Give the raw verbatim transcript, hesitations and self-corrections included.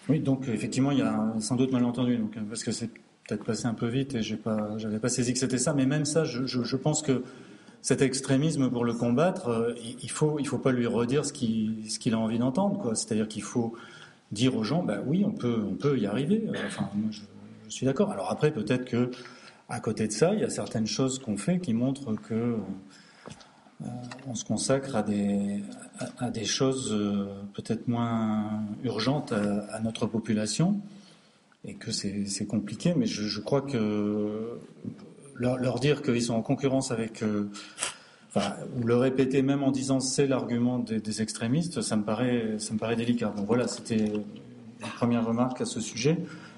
Oui, donc effectivement, il y a sans doute malentendu, donc, parce que c'est peut-être passé un peu vite et j'ai pas, j'avais pas saisi que c'était ça. Mais même ça, je, je, je pense que cet extrémisme, pour le combattre, euh, il faut, il faut pas lui redire ce qu'il, ce qu'il a envie d'entendre, quoi. C'est-à-dire qu'il faut dire aux gens, bah oui, on peut, on peut y arriver. Enfin, moi, je, je suis d'accord. Alors après, peut-être que à côté de ça, il y a certaines choses qu'on fait qui montrent que euh, on se consacre à des, à, à des choses euh, peut-être moins urgentes à, à notre population et que c'est, c'est compliqué. Mais je, je crois que leur, leur dire qu'ils sont en concurrence avec, euh, enfin, ou le répéter même en disant c'est l'argument des, des extrémistes, ça me paraît, ça me paraît délicat. Bon voilà, c'était une première remarque à ce sujet.